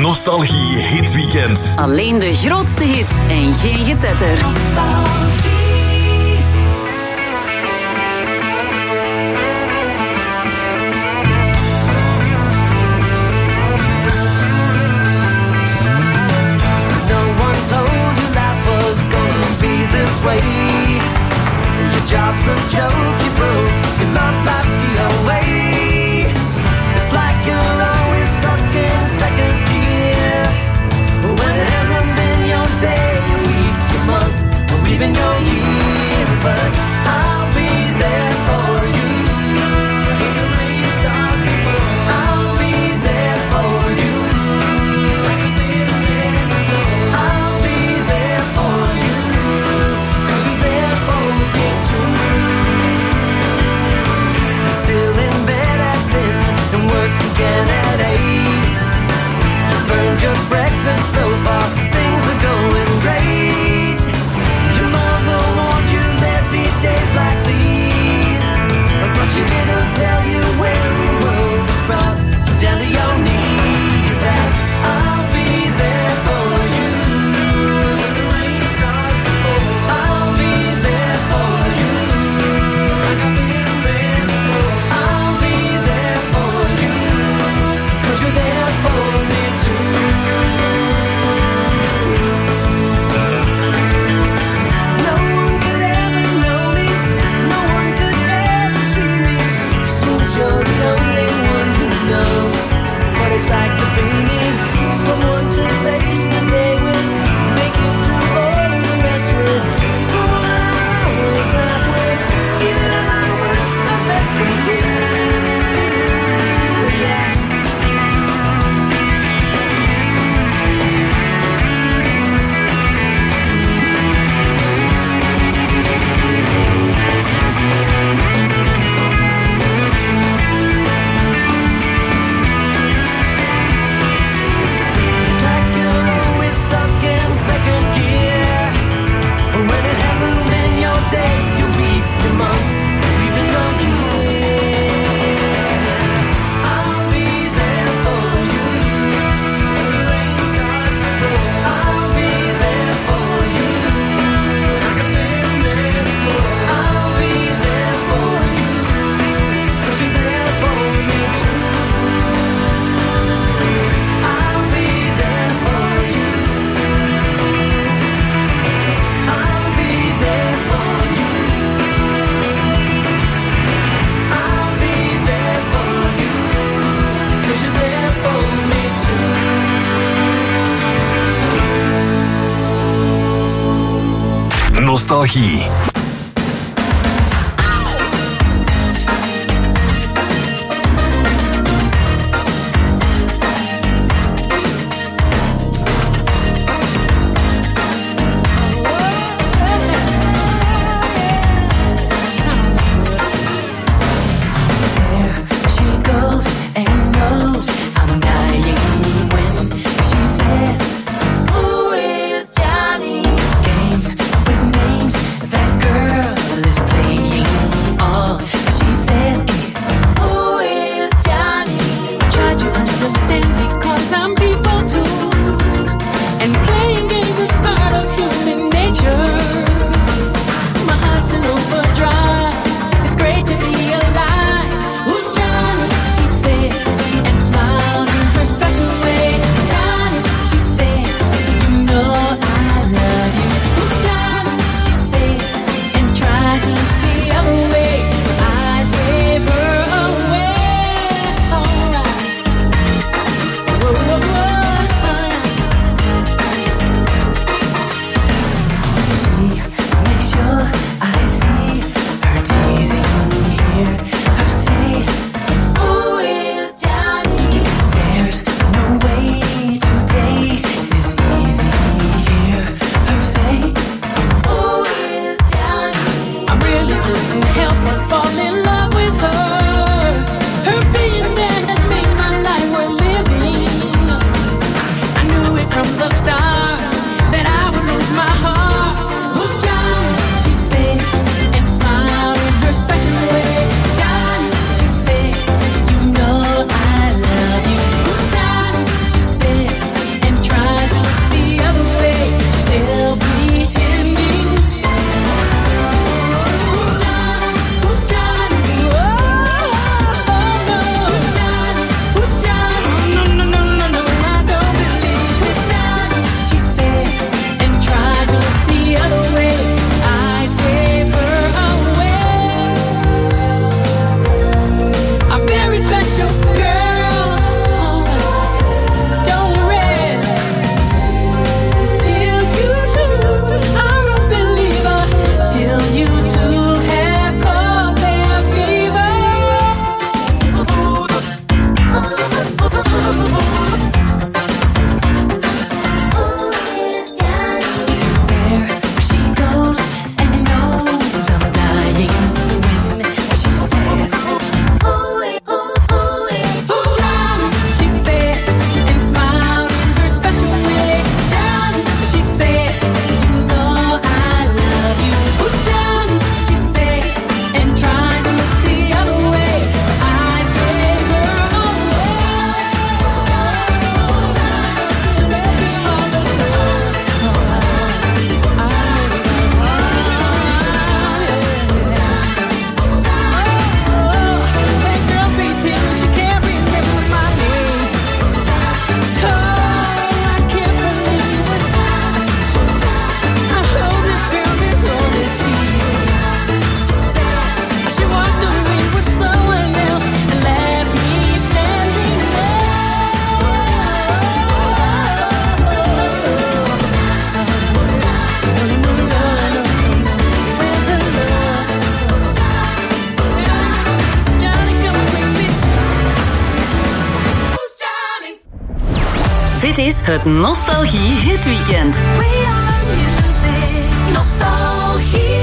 Nostalgie Hit Weekend. Alleen de grootste hits en geen getetter. Your job's a joke, you broke. Your love life's the away. It's like you're always stuck in second gear. When it hasn't been your day, your week, your month, or even your year. But I'll be there for you. When the rain starts to fall, I'll be there for you. Like I've been there before. I'll be there for you. 'Cause you're there for me too. You're still in bed at 10 and work again at 8. You burned your breakfast so far, things are going great. Your mother warned you there'd be days like these, but she didn't tell you when the world was brought you down to your knees. That I'll be there for you when the rain starts to fall. I'll be there for you like I've been there before. I'll be there for you 'cause you're there for me too. No one could ever know me, no one could ever see me, since you're the only one who knows what it's like to be me. Someone to face the day with, make it through all of the rest with. Someone I always laugh with, even at my worst, my best with you. Yeah. It's like you're always stuck in second gear. When it hasn't been your day, your week, your month, or even your year. I'll be there for you when the rain starts to fall. I'll be there for you like I've been there before. I'll be there for you 'cause you're there for me too. I'll be there for you. I'll be there for you. I'll be there for you 'cause you're there for me too. Nostalgie. She goes and knows I'm dying when she says, "Who is Johnny?" Games with names, that girl Dit is het Nostalgie Hit Weekend. We are music. Nostalgie.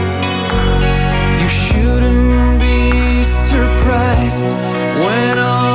When all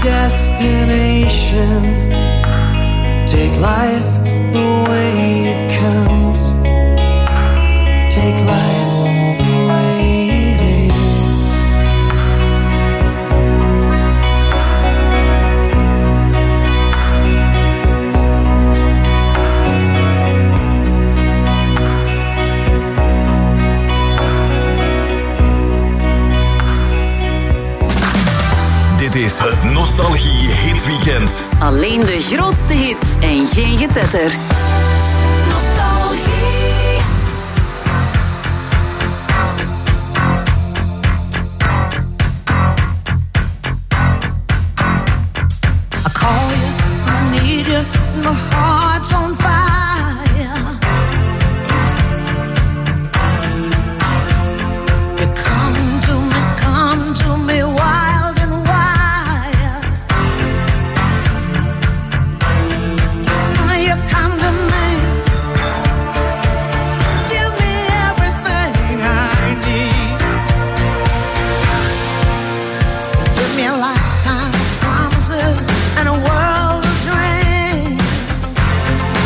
destination. Take life the way it comes. Take life the way it is. Dit is het Nostalgie Hit Weekend. Alleen de grootste hits en geen getetter. Nostalgie. I call you, I need you, my heart's on fire. You come to me wild and wild. You come to me, give me everything I need. Give me a lifetime of promises and a world of dreams.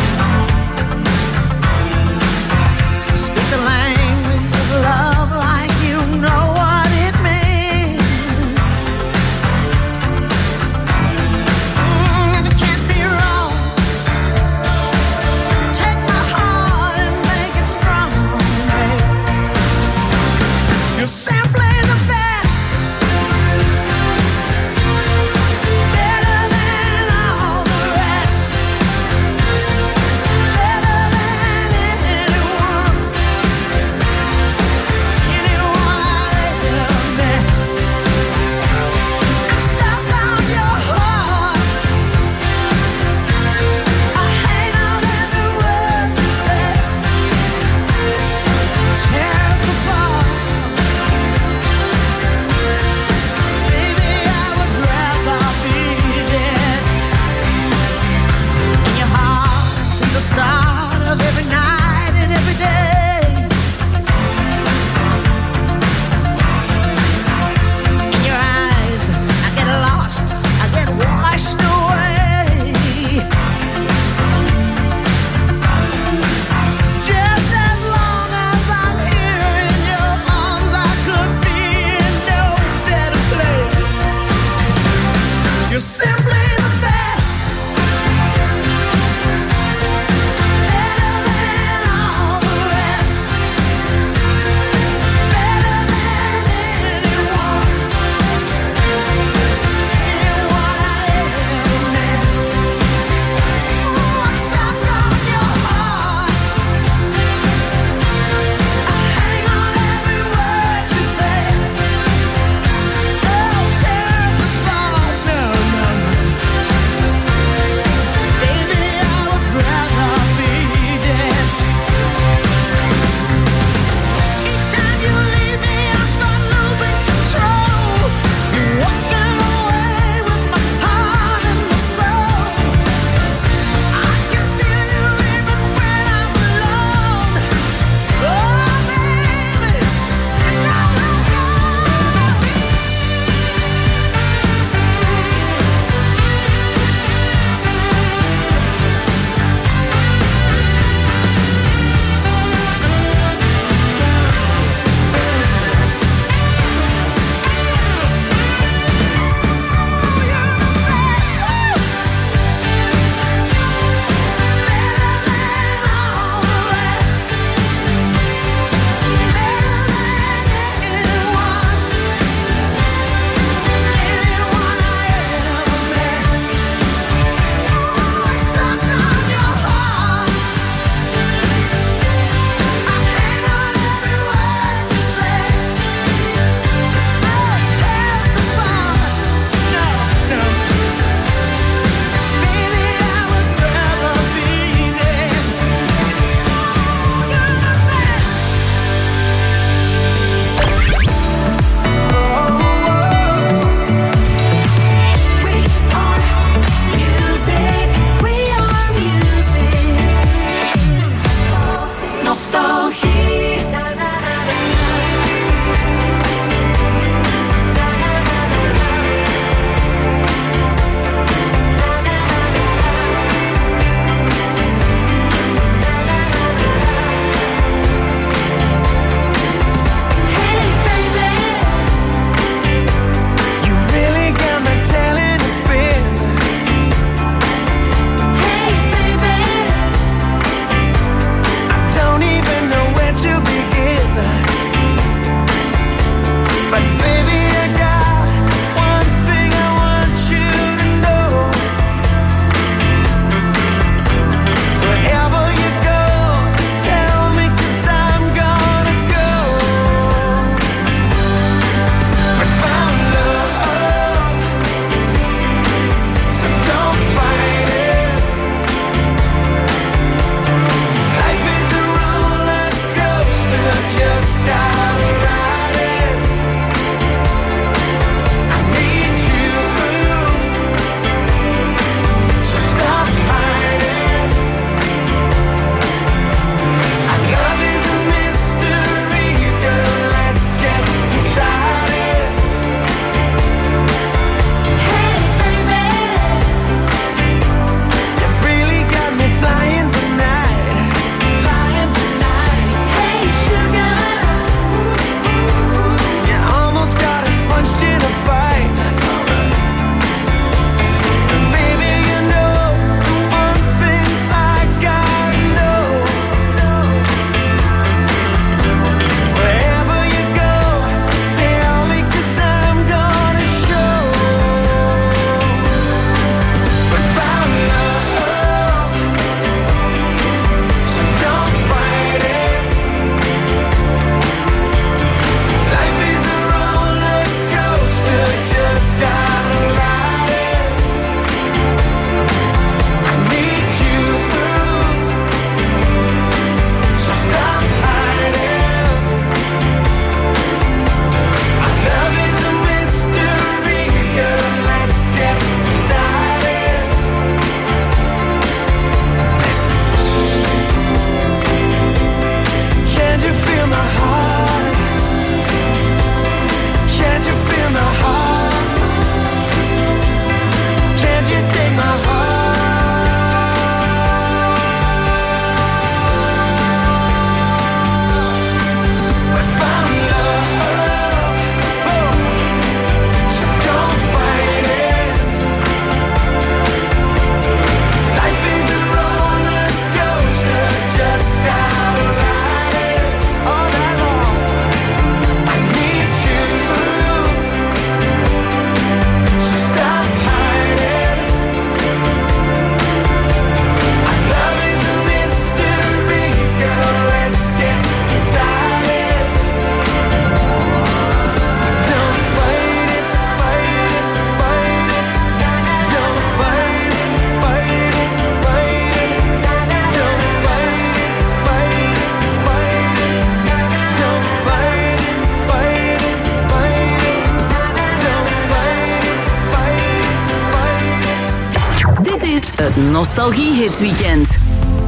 Het Nostalgie Hit Weekend.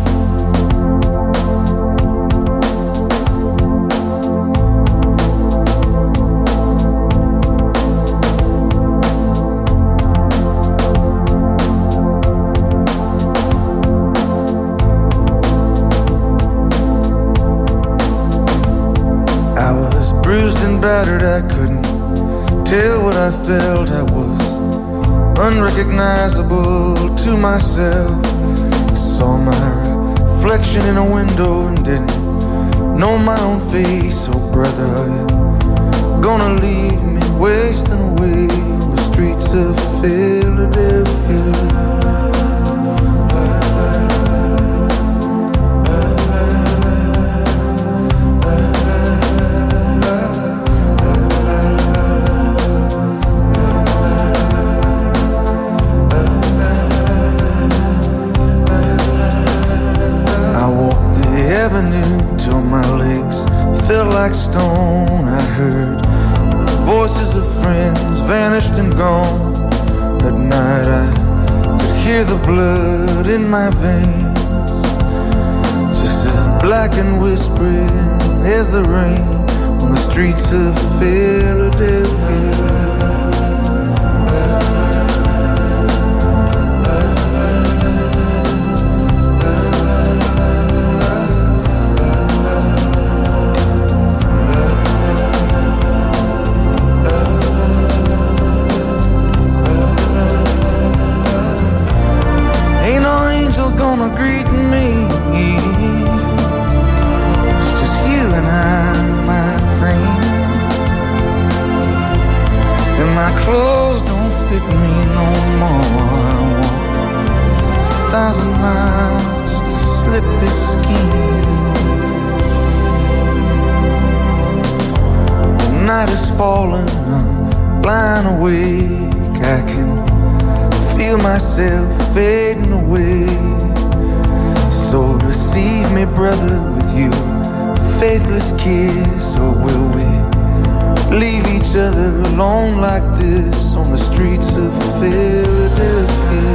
Battered, I couldn't tell what I felt. I was unrecognizable to myself. I saw my reflection in a window and didn't know my own face. Oh brother, are you gonna leave me wasting away on the streets of Philadelphia? Till my legs felt like stone. I heard the voices of friends vanished and gone. At night I could hear the blood in my veins, just as black and whispering as the rain on the streets of Philadelphia. Gonna greet me. It's just you and I, my friend. And my clothes don't fit me no more. I walk 1,000 miles just to slip this skin. The night is falling, I'm lying awake. I can feel myself fading away. So receive me, brother, with you faithless kiss. Or will we leave each other alone like this on the streets of Philadelphia?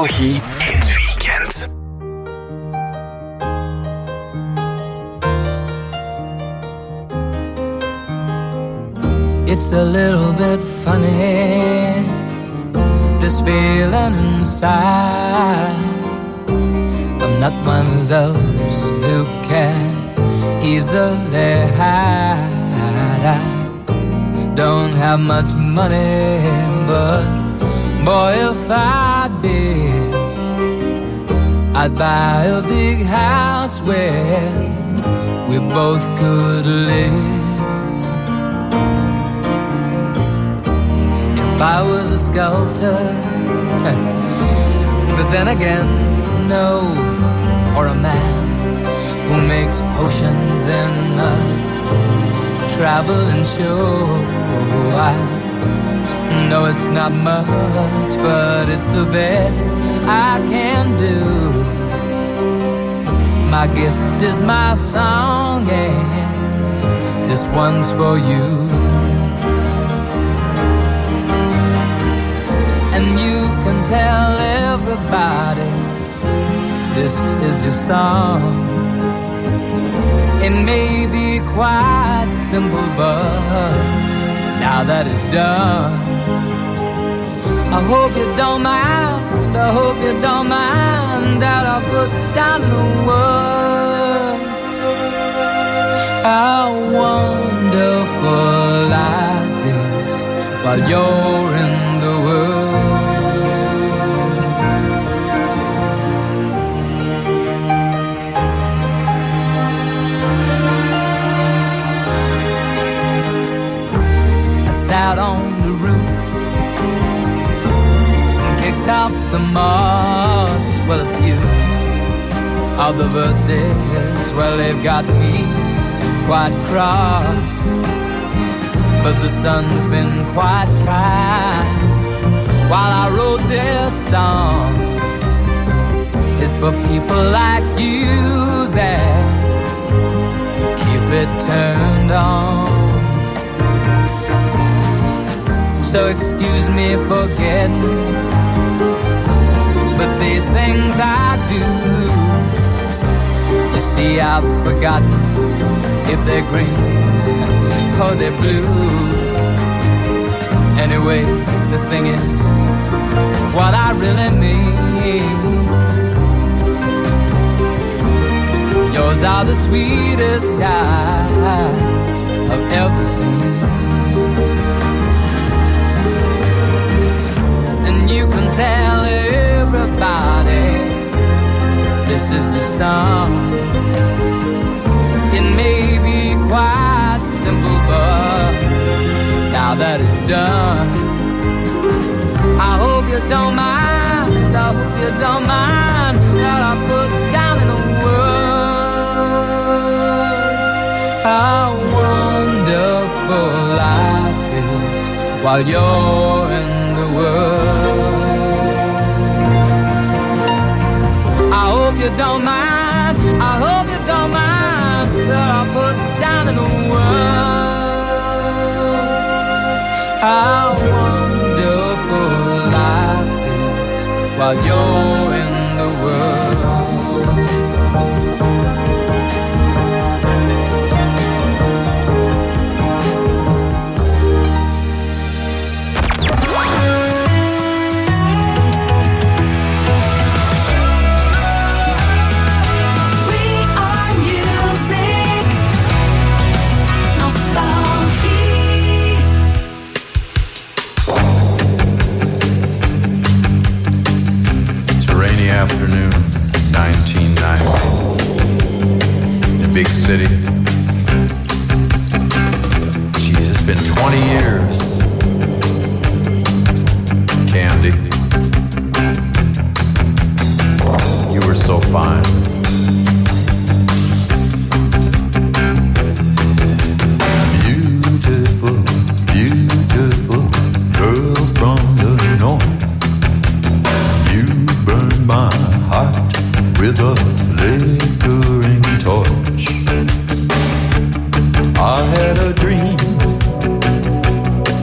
Nostalgie Hit Weekend. It's a little bit funny, this feeling inside. I'm not one of those who can easily hide. I don't have much money, but boy, if I did, I'd buy a big house where we both could live. If I was a sculptor, but then again, no, or a man who makes potions in a traveling show. I know it's not much, but it's the best I can do. My gift is my song, and this one's for you. And you can tell everybody this is your song. It may be quite simple, but now that it's done, I hope you don't mind, I hope you don't mind that I put down in the words how wonderful life is while you're in the world. Out on the roof and kicked out the moss. Well, a few of the verses, well, they've got me quite cross, but the sun's been quite kind while I wrote this song. It's for people like you that keep it turned on. So excuse me for getting, but these things I do, you see I've forgotten if they're green or they're blue. Anyway, the thing is, what I really mean, yours are the sweetest eyes I've ever seen. You can tell everybody this is the song. It may be quite simple, but now that it's done, I hope you don't mind, I hope you don't mind that I put down in the words how wonderful life is while you're in the world. I hope you don't mind, I hope you don't mind that I put down in the words how wonderful life is while you're in the world. Afternoon, 1990, in a big city. Jeez, it's been 20 years. Candy, you were so fine. Beautiful, beautiful girl from the north. My heart with a flickering torch. I had a dream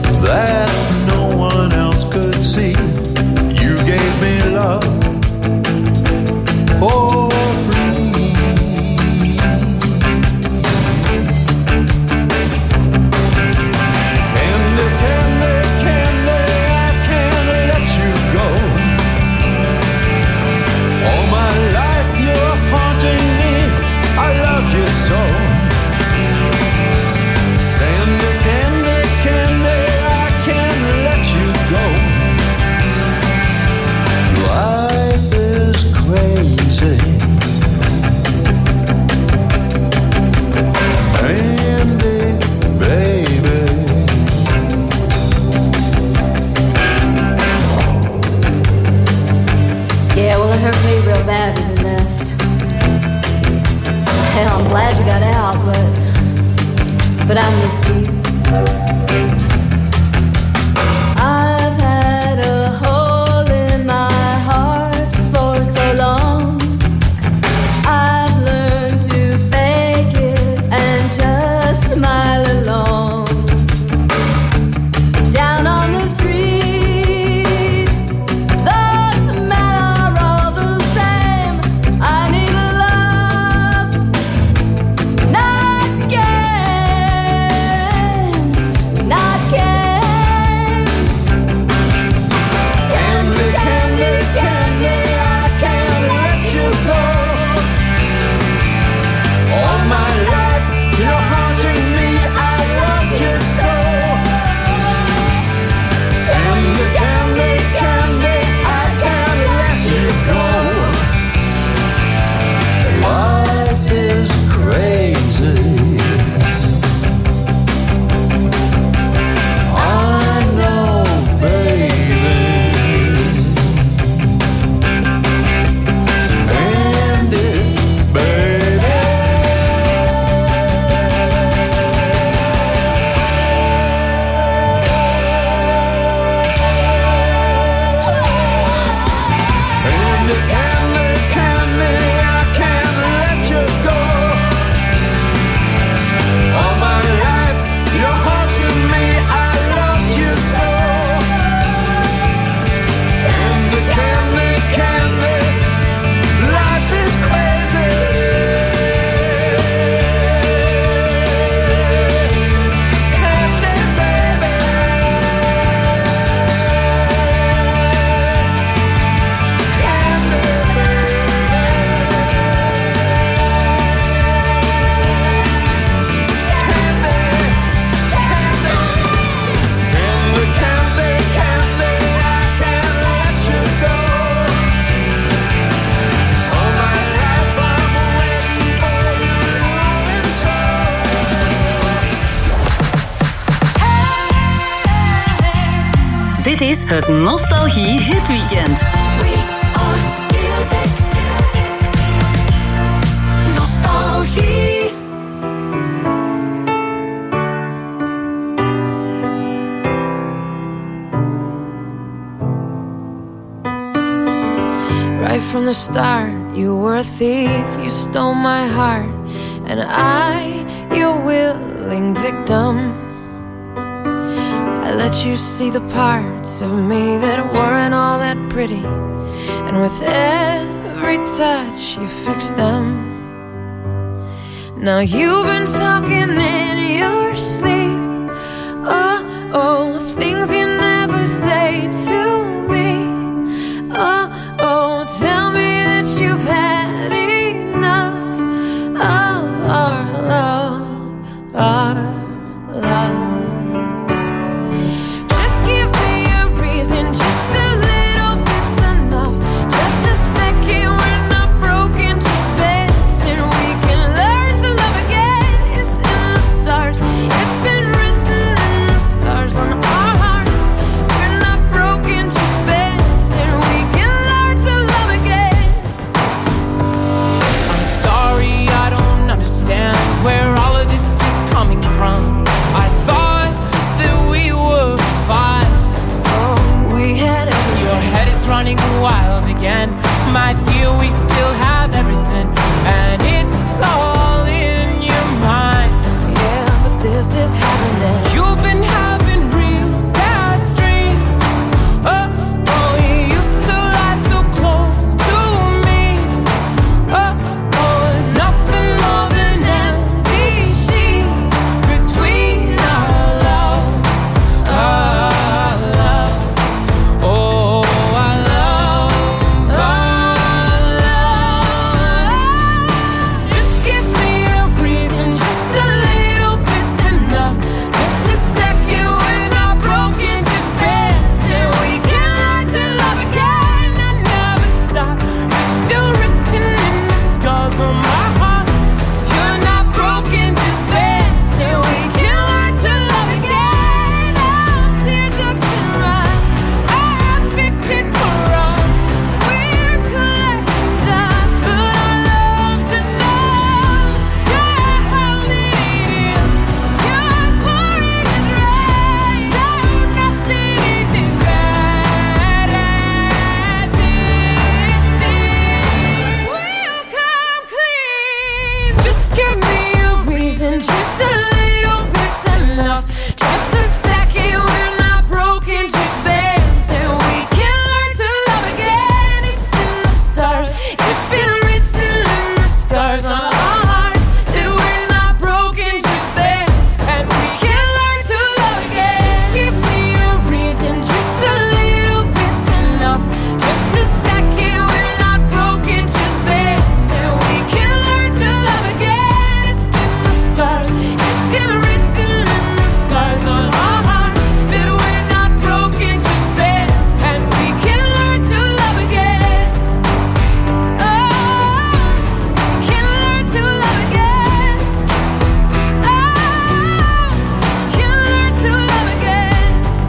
Dit is het Nostalgie Hit Weekend. We are music. Nostalgie. Right from the start, you were a thief, you stole my heart, and I, your willing victim. I let you see the parts of me that weren't all that pretty, and with every touch you fixed them. Now you've been talking in your sleep, oh, things you never say to me. Oh, tell me that you've had enough of our love, our love. Just give me a reason, just a little bit's enough. Just a second, we're not broken, just bends, and we can learn to love again. It's in the stars, it's been written in the scars on our hearts. We're not broken, just bends, and we can learn to love again. I'm sorry, I don't understand where all of this is coming from. I thought that we were fine. Oh, we had everything. Your head is running wild again. My dear, we still have everything, and it's all in your mind. Yeah, but this is happening. You've been having real bad dreams. Oh, you used to lie so close to me. Oh, there's nothing more than empty sheets between our love, our love. Oh, our love, our love. Just give me a reason, just a little bit's enough. Just a second, we're not broken, just bends, and we can learn to love again. I never stop, you're still written in the scars on my heart. You're not broken, just bends, and we can learn to love again. I'll tear ducts and rocks, I'll fix it for us. We're collecting dust, but our love's enough. You're holding it in, you're pouring it rain. No, nothing is as bad as it seems. We'll come clean. Just give me a reason, just a little bit's enough. Just a second, we're not broken, just bends, and we can learn to love again. It's in the stars, it's been written in the scars on our hearts that we're not broken, just bends, and we can learn to love again. Just give me a reason, just a little bit's enough. Just a second, we're not broken, just bends, and we can learn to love again. It's in the stars, it's been written in the scars on our hearts that we're not broken, just bends, and we can learn to love again. Oh, we can learn to love again. Oh, can learn to love again.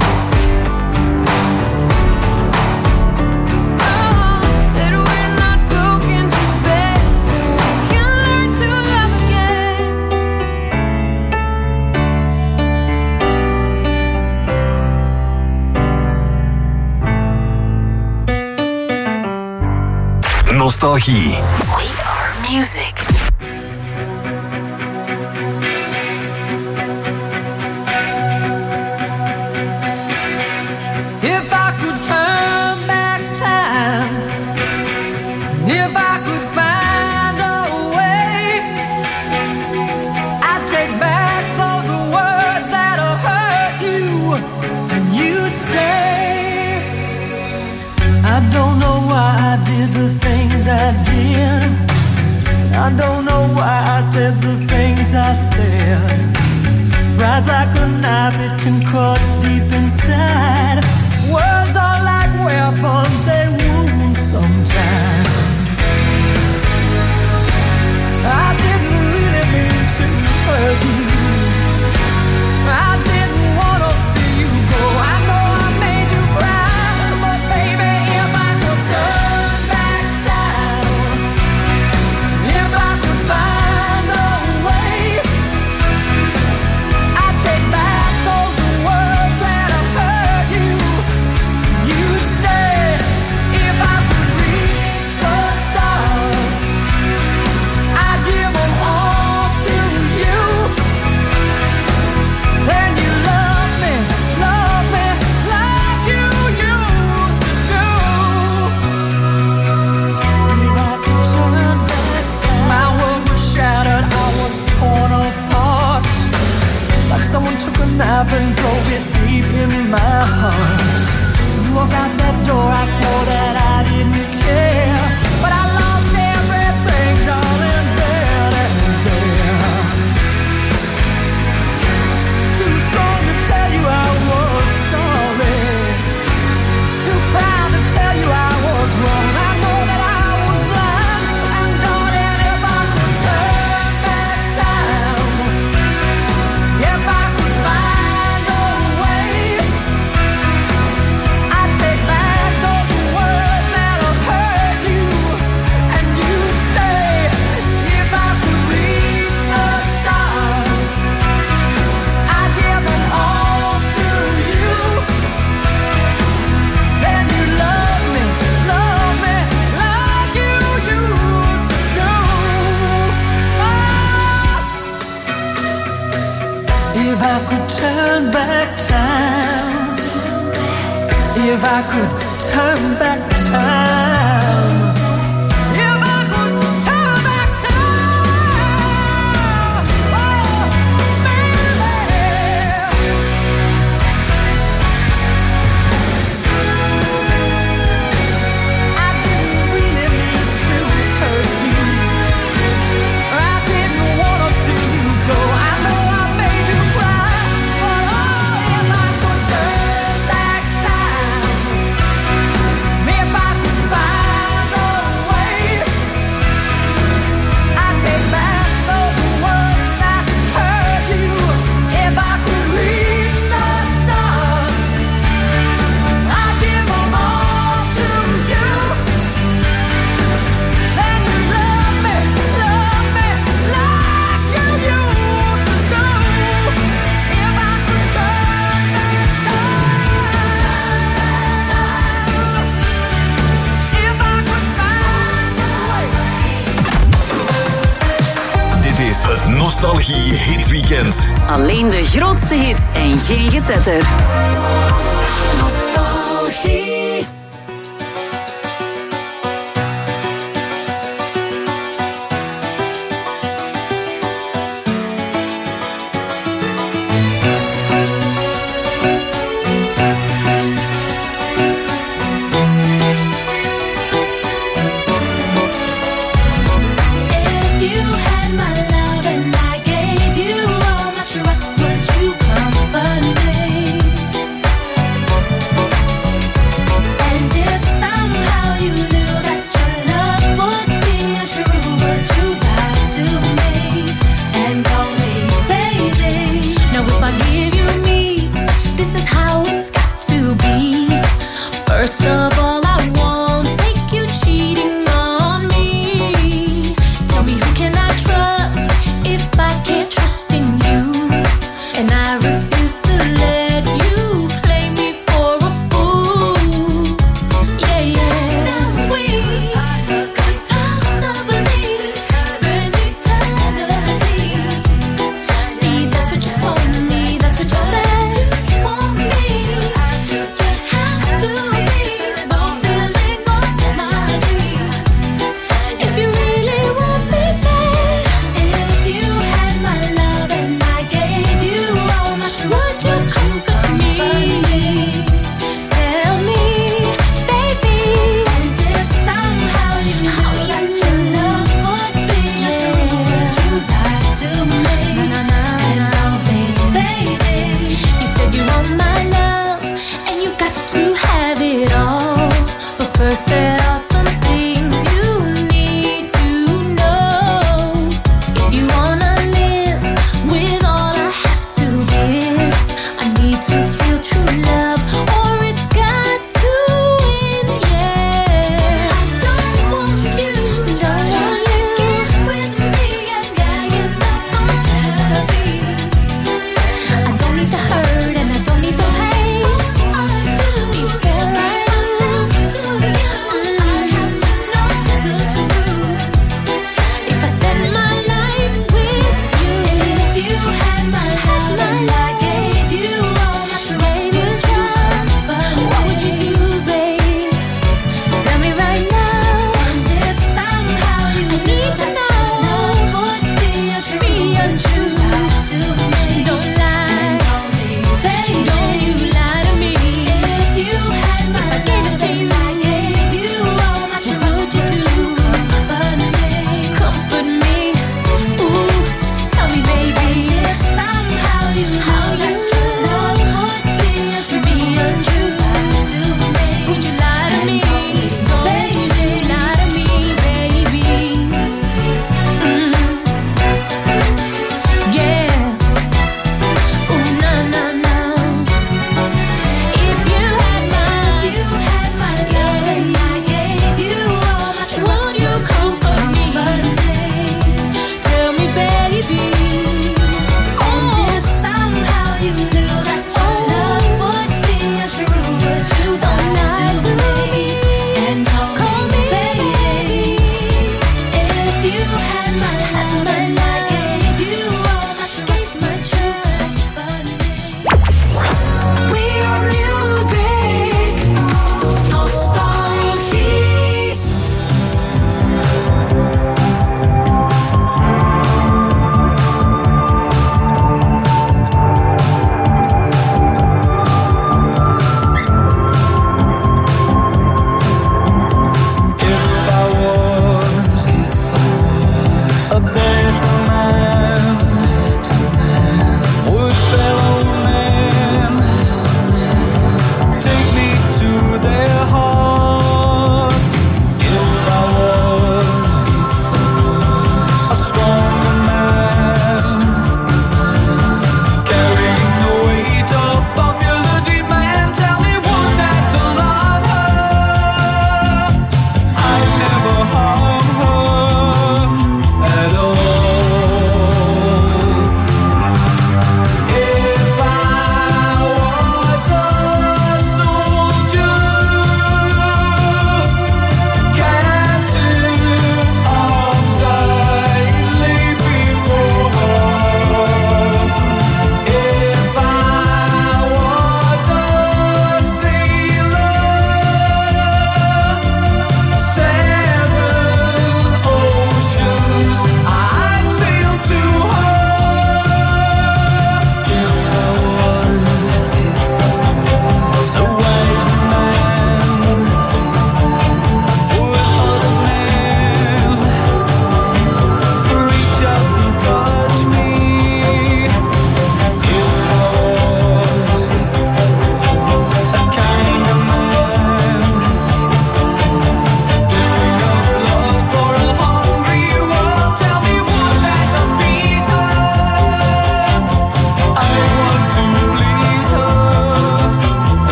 Oh, that we're not broken, just bends, and we can learn to love again. Nostalgie. We are music. If I could turn back time, if I could find a way, I'd take back those words that hurt you, and you'd stay. I don't know why I did the things I did. I don't know why I said the things I said. Pride's like a knife, it can cut deep inside. Words are like weapons, they wound sometimes. I didn't really mean to hurt you. I didn't want to see you go. I know I made you it deep in my heart. You walk out that door, I swore that I didn't care, but I lost everything, darling, there and there. Too strong to tell you I was sorry, too proud to tell you I was wrong. I know that I was blind, and darling, if I could turn back time, if I could find a way, I'd take back those words that have hurt you, and you'd stay. If I could reach the stars, I'd give it all to you. Then you love me like you used to do. If I could turn back time, if I could turn back time, if I could turn back time, oh, baby. I didn't really mean to hurt you, I didn't want to see you go. I know I made you cry, but oh, if I could turn back time, if I could find a way, I'd take back those words that hurt you. If I could reach the stars, I'd give them all to you. Then you love me like you used to do. If I could turn back time, if I could find a way. Dit is het Nostalgie Hit Weekend. Alleen de grootste hits en geen getetter. Nostalgie. If you had my love and I gave you all my trust, would you comfort me?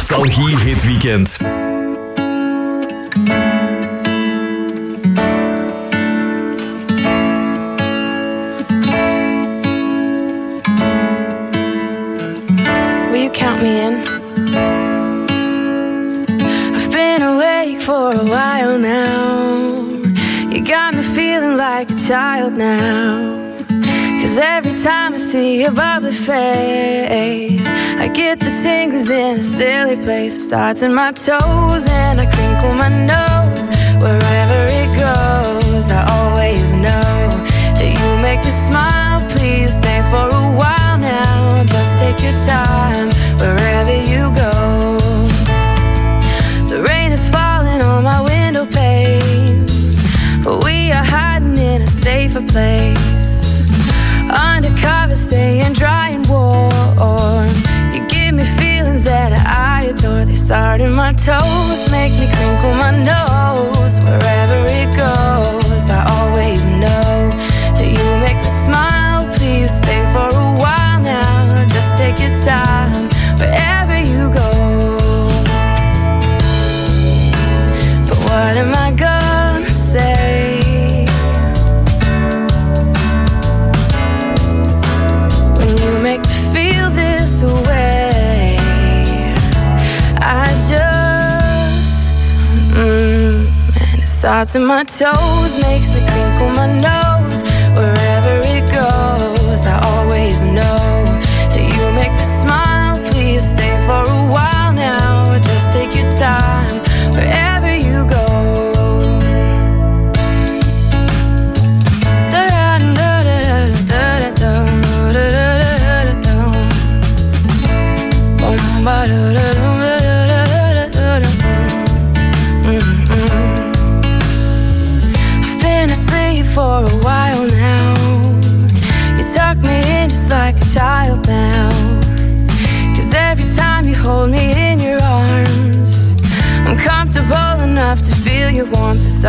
Nostalgie Hit Weekend. Will you count me in? I've been awake for a while now. You got me feeling like a child now. 'Cause every time I see your bubbly face, I get the tingles in a silly place. It starts in my toes and I crinkle my nose. Wherever it goes, I always know that you make me smile. Please stay for a while now. Just take your time wherever you go. The rain is falling on my window pane, but we are hiding in a safer place. Undercover, staying dry and warm. You give me feelings that I adore. They start in my toes, make me crinkle my nose. Wherever it goes, I always know that you make me smile. Please stay for a while now. Just take your time wherever you go. But what am I gonna say? Make me feel this way. I just and it starts in my toes, makes me crinkle my nose. Wherever it goes, I always know that you make me smile. Please stay for a while now. Just take your time wherever you go. I've been asleep for a while now. You tuck me in just like a child now. 'Cause every time you hold me in your arms, I'm comfortable enough to feel your warmth. It